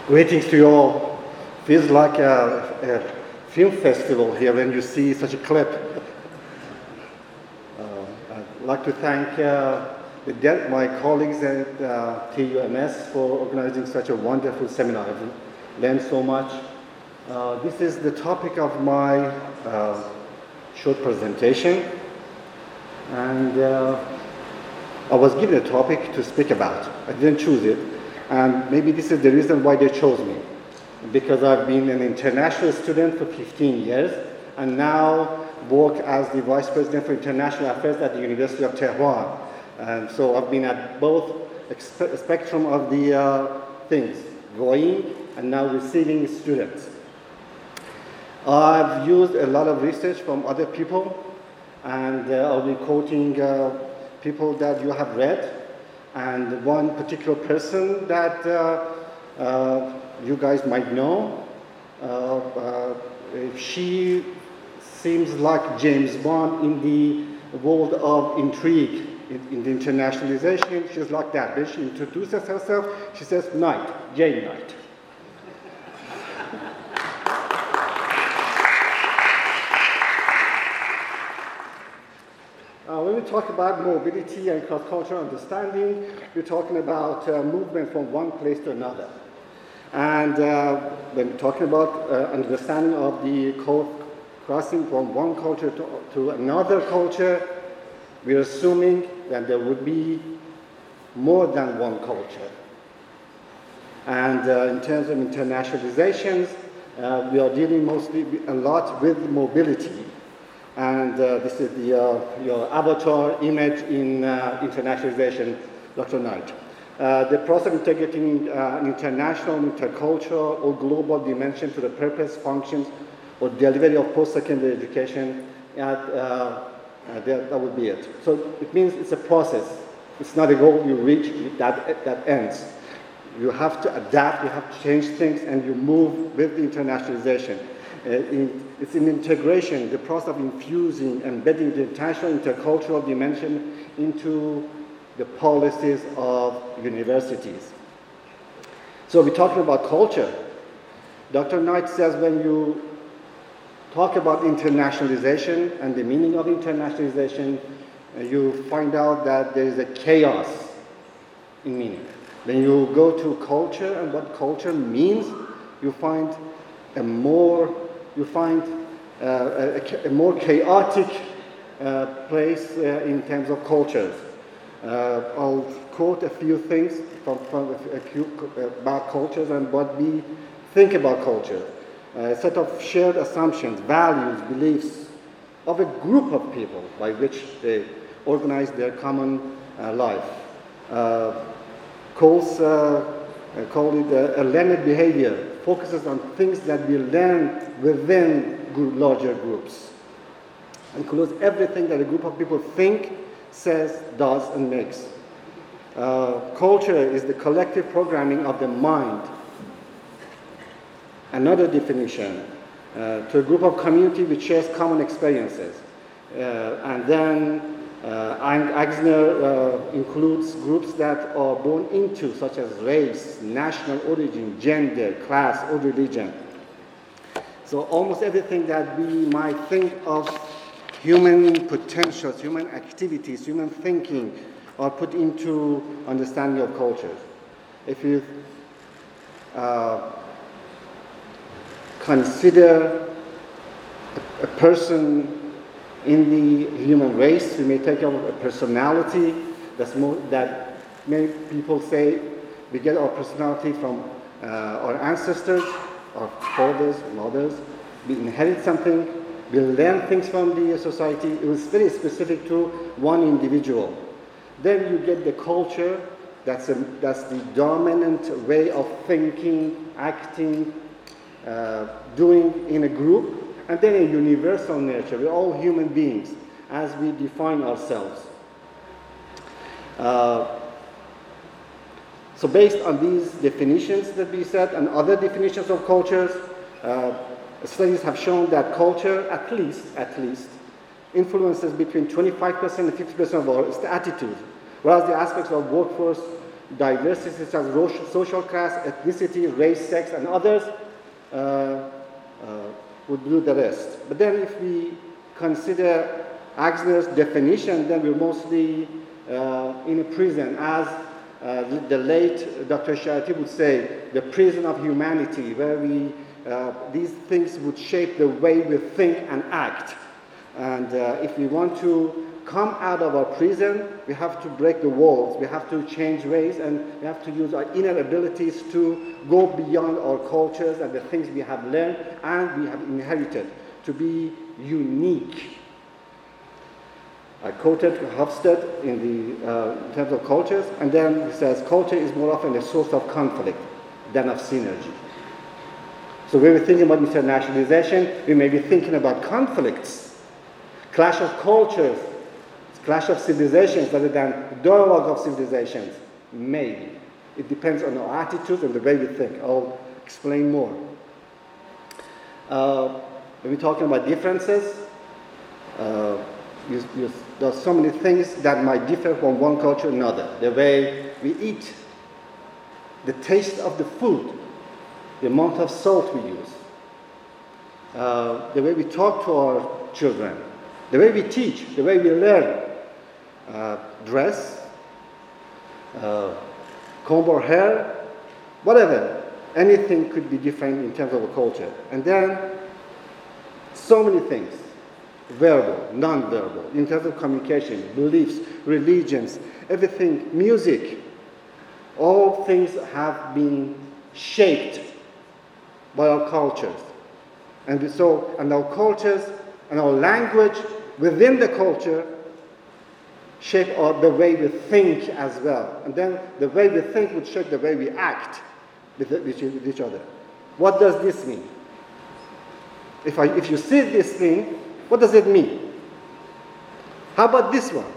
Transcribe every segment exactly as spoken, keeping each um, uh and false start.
Greetings to you all. Feels like a, a film festival here when you see such a clip. Uh, I'd like to thank uh, the, my colleagues at uh, T U M S for organizing such a wonderful seminar. I've learned so much. Uh, this is the topic of my uh, short presentation, and uh, I was given a topic to speak about. I didn't choose it. And maybe this is the reason why they chose me, because I've been an international student for fifteen years and now work as the Vice President for International Affairs at the University of Tehran. And so I've been at both expe- spectrum of the uh, things, going and now receiving students. I've used a lot of research from other people, and uh, I'll be quoting uh, people that you have read. And one particular person that uh, uh, you guys might know, uh, uh, she seems like James Bond in the world of intrigue, in, in the internationalization. She's like that. When she introduces herself, she says, Knight, Jane Knight. Uh, when we talk about mobility and cross-cultural understanding, we're talking about uh, movement from one place to another. And uh, when we're talking about uh, understanding of the co- crossing from one culture to, to another culture, we're assuming that there would be more than one culture. And uh, in terms of internationalizations, uh, we are dealing mostly a lot with mobility. And uh, this is the, uh, your avatar image in uh, internationalization, Doctor Knight. Uh, the process of integrating uh, an international, intercultural, or global dimension to the purpose, functions, or delivery of post-secondary education, at, uh, uh, that, that would be it. So it means it's a process. It's not a goal you reach that, that ends. You have to adapt, you have to change things, and you move with the internationalization. Uh, in, it's an integration, the process of infusing, embedding the international intercultural dimension into the policies of universities. So we're talking about culture. Doctor Knight says when you talk about internationalization and the meaning of internationalization, uh, you find out that there is a chaos in meaning. When you go to culture and what culture means, you find a more you find uh, a, a more chaotic uh, place uh, in terms of cultures. Uh, I'll quote a few things from, from a few about cultures and what we think about culture. A set of shared assumptions, values, beliefs of a group of people by which they organize their common uh, life. Uh, calls, uh, call it a, a learned behavior. Focuses on things that we learn within group, larger groups. Includes everything that a group of people think, says, does, and makes. Uh, culture is the collective programming of the mind. Another definition, uh, to a group of community which shares common experiences. Uh, and then uh, Axner uh, includes groups that are born into, such as race, national origin, gender, class, or religion. So almost everything that we might think of human potentials, human activities, human thinking are put into understanding of cultures. If you uh, consider a, a person in the human race, we may take up a personality that's more, that many people say we get our personality from uh, our ancestors, our fathers, mothers. We inherit something, we learn things from the society. It was very specific to one individual. Then you get the culture, that's, a, that's the dominant way of thinking, acting, uh, doing in a group. And then a universal nature. We're all human beings as we define ourselves. Uh, so based on these definitions that we set and other definitions of cultures, uh, studies have shown that culture, at least, at least, influences between twenty-five percent and fifty percent of our attitude, whereas the aspects of workforce diversity such as ro- social class, ethnicity, race, sex, and others uh, uh, would do the rest. But then if we consider Axner's definition, then we're mostly uh, in a prison, as uh, the late Doctor Sharaty would say, the prison of humanity, where we, uh, these things would shape the way we think and act. And uh, if we want to come out of our prison, we have to break the walls, we have to change ways, and we have to use our inner abilities to go beyond our cultures and the things we have learned and we have inherited, to be unique. I quoted Hofstede in, the, uh, in terms of cultures, and then he says culture is more often a source of conflict than of synergy. So when we're thinking about internationalization, we may be thinking about conflicts, clash of cultures, clash of civilizations rather than dialogue of civilizations. Maybe. It depends on our attitudes and the way we think. I'll explain more. Uh, when we're talking about differences, uh, you, you, there are so many things that might differ from one culture to another. The way we eat, the taste of the food, the amount of salt we use, uh, the way we talk to our children, the way we teach, the way we learn, uh, dress, uh, comb our hair, whatever. Anything could be different in terms of a culture. And then so many things, verbal, non-verbal, in terms of communication, beliefs, religions, everything, music, all things have been shaped by our cultures. And so, and our cultures and our language within the culture shape our, the way we think as well. And then the way we think would shape the way we act with, with each other. What does this mean? If, I, if you see this thing, what does it mean? How about this one?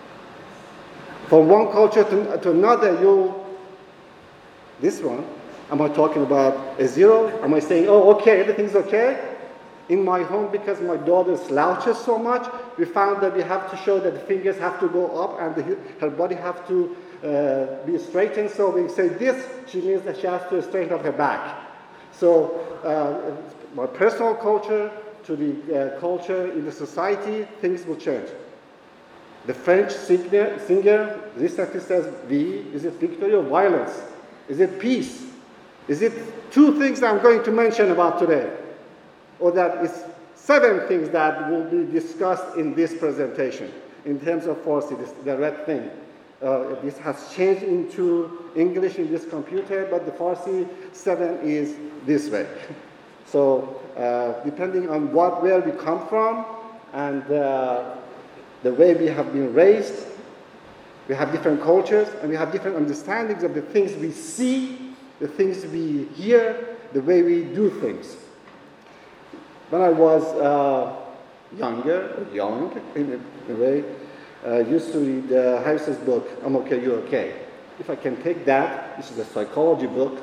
From one culture to, to another, you, this one, am I talking about a zero? Am I saying, oh, okay, everything's okay? In my home, because my daughter slouches so much, we found that we have to show that the fingers have to go up and the, her body have to uh, be straightened. So we say this, she means that she has to straighten up her back. So uh, my personal culture to the uh, culture in the society, things will change. The French singer, singer recently says, V, is it victory or violence? Is it peace? Is it two things I'm going to mention about today? Or that it's seven things that will be discussed in this presentation. In terms of Farsi, this, the red thing. Uh, this has changed into English in this computer, but the Farsi seven is this way. So uh, depending on what, where we come from, and uh, the way we have been raised, we have different cultures, and we have different understandings of the things we see, the things we hear, the way we do things. When I was uh, younger, young in a, in a way, I uh, used to read uh, Harris's book, I'm Okay, You're Okay. If I can take that, this is a psychology book,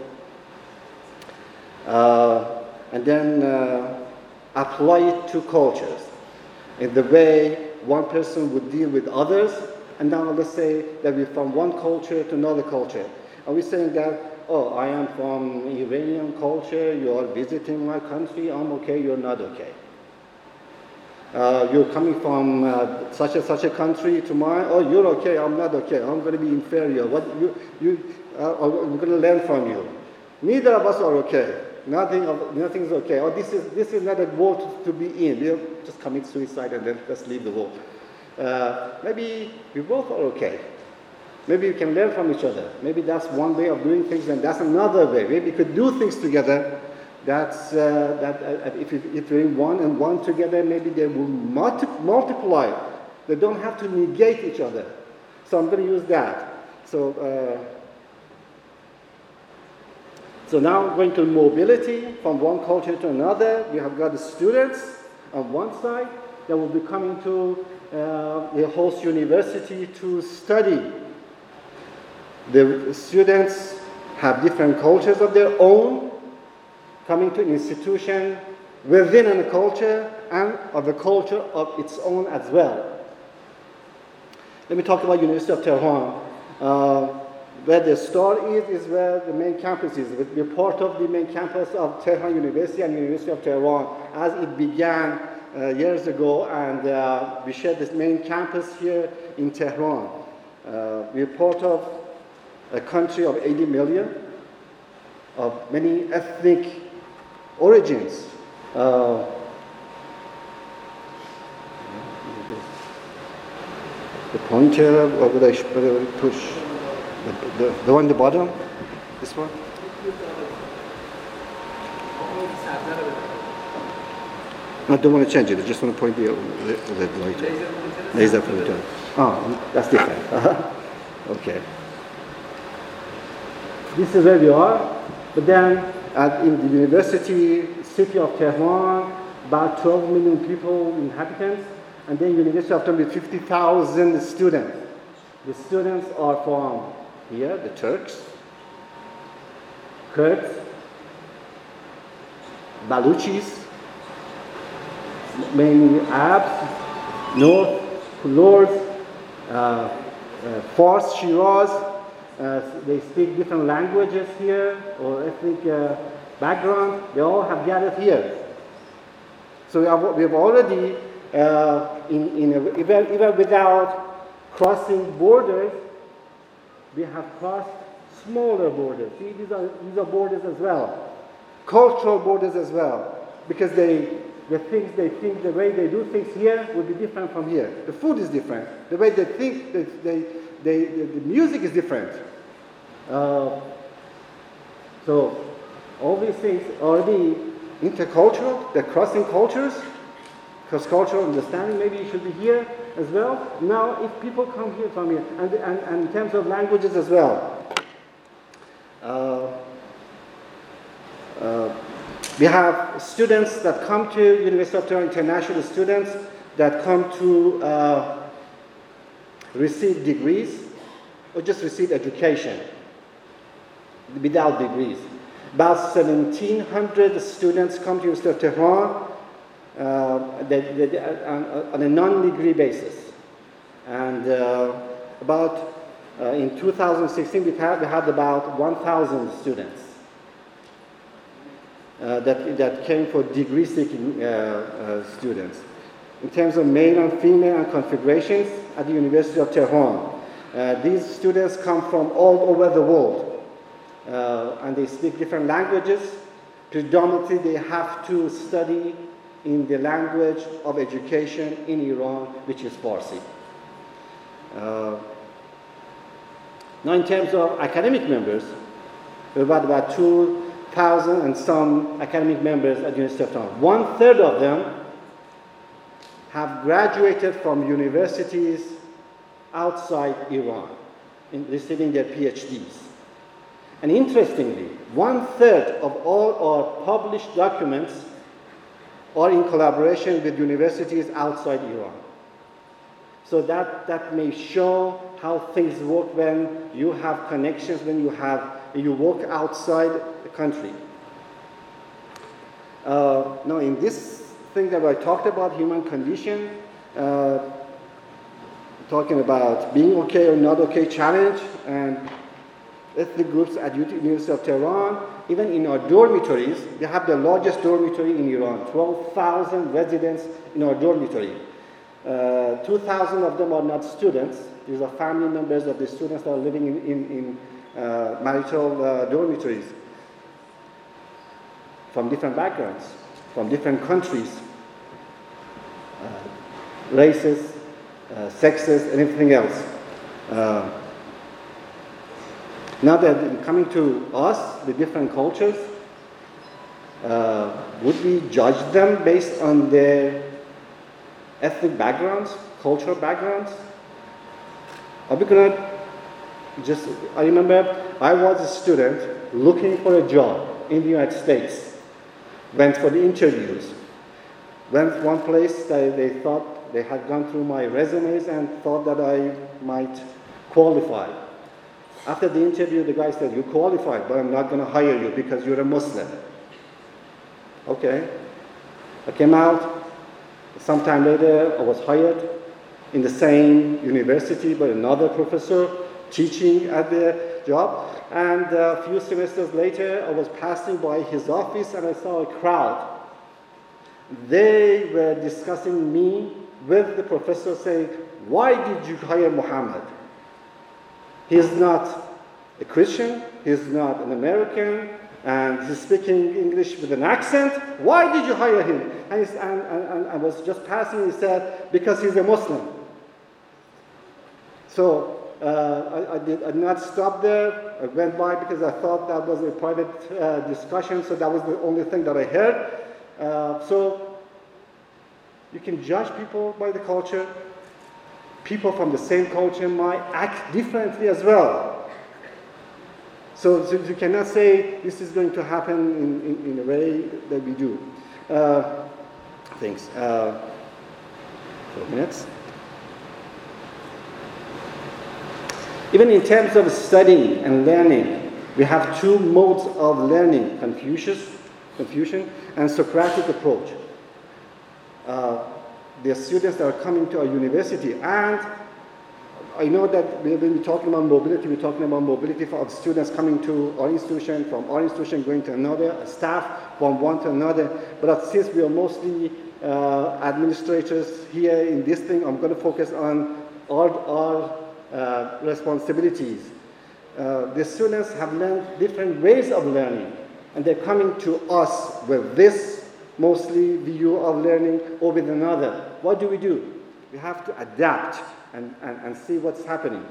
uh, and then uh, apply it to cultures in the way one person would deal with others, and now let's say that we're from one culture to another culture. Are we saying that, oh, I am from Iranian culture, you are visiting my country, I'm okay, you're not okay. Uh, you're coming from uh, such and such a country to mine, oh, you're okay, I'm not okay, I'm going to be inferior. What you, you, uh, I'm going to learn from you. Neither of us are okay. Nothing of, nothing's okay. Or this is, this is not a world to, to be in. We'll just commit suicide and then just leave the world. Uh, maybe we both are okay. Maybe we can learn from each other. Maybe that's one way of doing things, and that's another way. Maybe we could do things together. That's uh, that. Uh, if, if we're in one and one together, maybe they will multi multiply. They don't have to negate each other. So I'm going to use that. So, uh, so now going to mobility from one culture to another. We have got the students on one side that will be coming to uh, the host university to study. The students have different cultures of their own, coming to an institution within a culture and of a culture of its own as well. Let me talk about University of Tehran. Uh, where the star is, is where the main campus is. We're part of the main campus of Tehran University and University of Tehran as it began uh, years ago, and uh, we share this main campus here in Tehran. Uh, we're part of a country of eighty million, of many ethnic origins. Uh, the pointer, or would I push? The, the, the one at the bottom? This one? No, I don't want to change it. I just want to point the, the, the light. Laser pointer. Oh, that's different. Okay. This is where we are. But then, at, in the university, city of Tehran, about twelve million people, inhabitants, and then University of Tehran with fifty thousand students. The students are from here, the Turks, Kurds, Baluchis, mainly Arabs, North, Lords, uh, uh, Fars, Shiraz. Uh, they speak different languages here, or ethnic uh, background. They all have gathered here. So we have, we have already, uh, in, in a, even, even without crossing borders, we have crossed smaller borders. See, these are, these are borders as well. Cultural borders as well. Because they, the things they think, the way they do things here will be different from here. The food is different. The way they think, they, they, they, the, the music is different. Uh, so, all these things are already intercultural, they're crossing cultures. Cross-cultural understanding maybe should be here as well. Now, if people come here from here, and, and, and in terms of languages as well, uh, uh, we have students that come to University of Tehran, international students that come to uh, receive degrees or just receive education without degrees. About seventeen hundred students come to University of Tehran uh, they, they, on, on a non-degree basis. And uh, about, uh, in two thousand sixteen, we had, we had about one thousand students uh, that, that came for degree-seeking uh, uh, students. In terms of male and female and configurations at the University of Tehran, uh, these students come from all over the world. Uh, and they speak different languages. Predominantly, they have to study in the language of education in Iran, which is Farsi. Uh, now, in terms of academic members, we have about, about two thousand and some academic members at the University of Tehran. One third of them have graduated from universities outside Iran, in receiving their PhDs. And interestingly, one third of all our published documents are in collaboration with universities outside Iran. So that, that may show how things work when you have connections, when you have, you work outside the country. Uh, now, in this thing that I talked about, human condition, uh, talking about being okay or not okay challenge, and ethnic groups at University of Tehran, even in our dormitories, we have the largest dormitory in Iran, twelve thousand residents in our dormitory. Uh, two thousand of them are not students. These are family members of the students that are living in, in, in uh, marital uh, dormitories from different backgrounds, from different countries, uh, races, uh, sexes, and everything else. Uh, Now that coming to us, the different cultures, uh, would we judge them based on their ethnic backgrounds, cultural backgrounds? Are we gonna just, I remember I was a student looking for a job in the United States, went for the interviews, went one place that they thought they had gone through my resumes and thought that I might qualify. After the interview, the guy said, "You qualified, but I'm not going to hire you because you're a Muslim." Okay. I came out. Sometime later, I was hired in the same university by another professor teaching at the job. And a few semesters later, I was passing by his office and I saw a crowd. They were discussing me with the professor saying, why did you hire Muhammad? He's not a Christian, he's not an American, and he's speaking English with an accent. Why did you hire him? And, and, and, and I was just passing, he said, because he's a Muslim. So uh, I, I, did, I did not stop there. I went by because I thought that was a private uh, discussion, so that was the only thing that I heard. Uh, so you can judge people by the culture. People from the same culture might act differently as well. So, so you cannot say this is going to happen in, in, in a way that we do. Uh, thanks. Uh, four minutes. Even in terms of studying and learning, we have two modes of learning, Confucius, Confucian, and Socratic approach. Uh, the students that are coming to our university, and I know that when we're talking about mobility, we're talking about mobility for students coming to our institution, from our institution going to another, staff from one to another, but since we are mostly uh, administrators here in this thing, I'm going to focus on our, our Uh, responsibilities. Uh, the students have learned different ways of learning, and they're coming to us with this mostly view of learning or with another. What do we do? We have to adapt and, and, and see what's happening.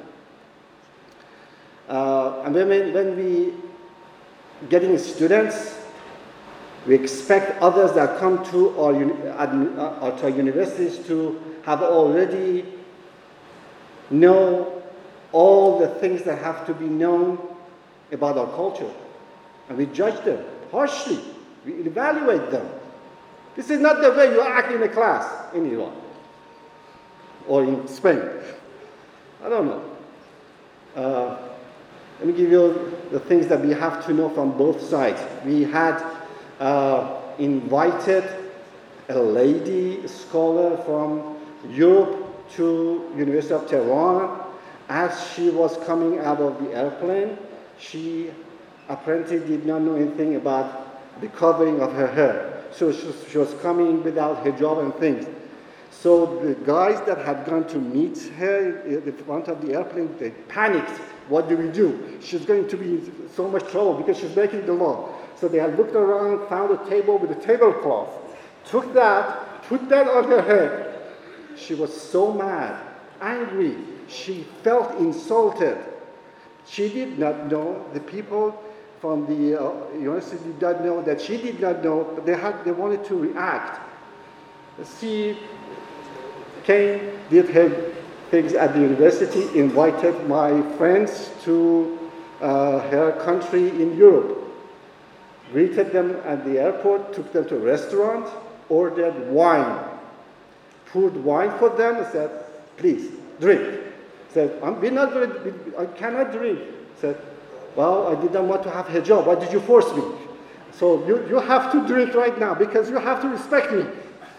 Uh, and when we, when we getting students, we expect others that come to our, uh, to our universities to have already know all the things that have to be known about our culture. And we judge them harshly. We evaluate them. This is not the way you act in a class in Iran or in Spain. I don't know. Uh, let me give you the things that we have to know from both sides. We had uh, invited a lady scholar from Europe to University of Tehran. As she was coming out of the airplane, she apparently did not know anything about the covering of her hair. So she, she was coming without hijab and things. So the guys that had gone to meet her in the front of the airplane, they panicked. What do we do? She's going to be in so much trouble because she's breaking the law. So they had looked around, found a table with a tablecloth, took that, put that on her head. She was so mad, angry. She felt insulted. She did not know, the people from the uh, university did not know that she did not know, but they, had, they wanted to react. She came, did her things at the university, invited my friends to uh, her country in Europe, greeted them at the airport, took them to a restaurant, ordered wine, poured wine for them and said, please, drink. Said, I'm, we're not going to, I cannot drink. Said, well, I didn't want to have hijab. Why did you force me? So you, you have to drink right now because you have to respect me.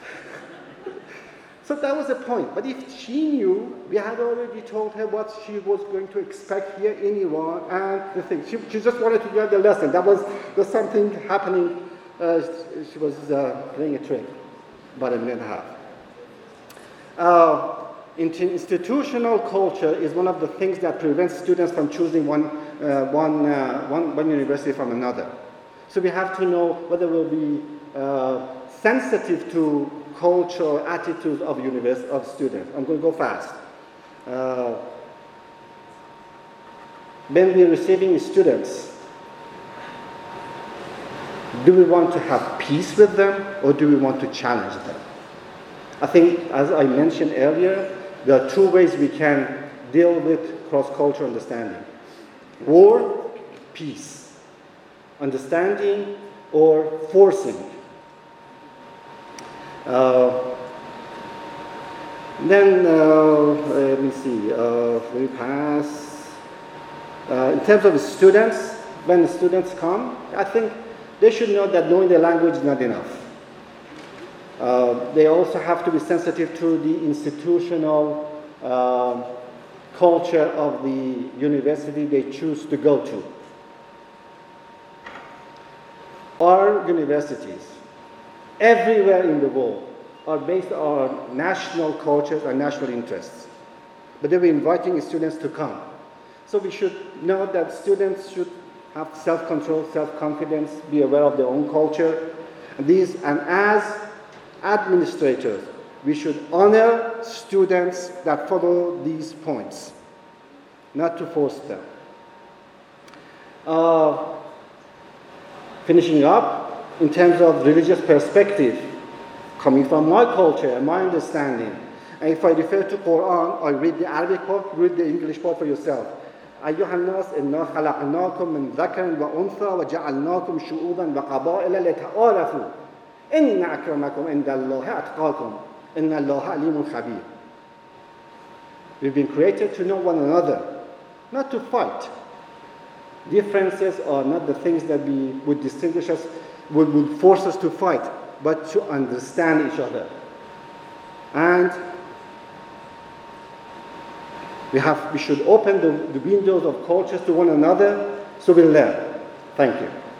So that was the point. But if she knew, we had already told her what she was going to expect here in Iran and the thing. She, she just wanted to get the lesson. That was, was something happening. Uh, she was uh, playing a trick, about a minute and a half. Uh, Institutional culture is one of the things that prevents students from choosing one, uh, one, uh, one, one university from another. So we have to know whether we'll be uh, sensitive to cultural attitudes of, univers- of students. I'm going to go fast. Uh, when we're receiving students, do we want to have peace with them or do we want to challenge them? I think, as I mentioned earlier, there are two ways we can deal with cross-cultural understanding. War, peace. Understanding or forcing. Uh, then, uh, let me see, uh, let me pass. Uh, in terms of students, when the students come, I think they should know that knowing the language is not enough. Uh, they also have to be sensitive to the institutional uh, culture of the university they choose to go to. Our universities, everywhere in the world, are based on national cultures and national interests. But they were inviting students to come. So we should know that students should have self-control, self-confidence, be aware of their own culture. And, these, and as administrators, we should honor students that follow these points, not to force them. Uh, finishing up, in terms of religious perspective, coming from my culture and my understanding, and if I refer to Quran, I read the Arabic part, read the English part for yourself. أيها الناس إنا خلقناكم من ذكر وأنثى وجعلناكم شعوبا وقبائل لتعارفوا إن أكرمكم عند الله أتقاكم إن الله عليم خبير. We've been created to know one another, not to fight. Differences are not the things that we would distinguish us, would, would force us to fight, but to understand each other. And we have, we should open the, the windows of cultures to one another so we learn. Thank you.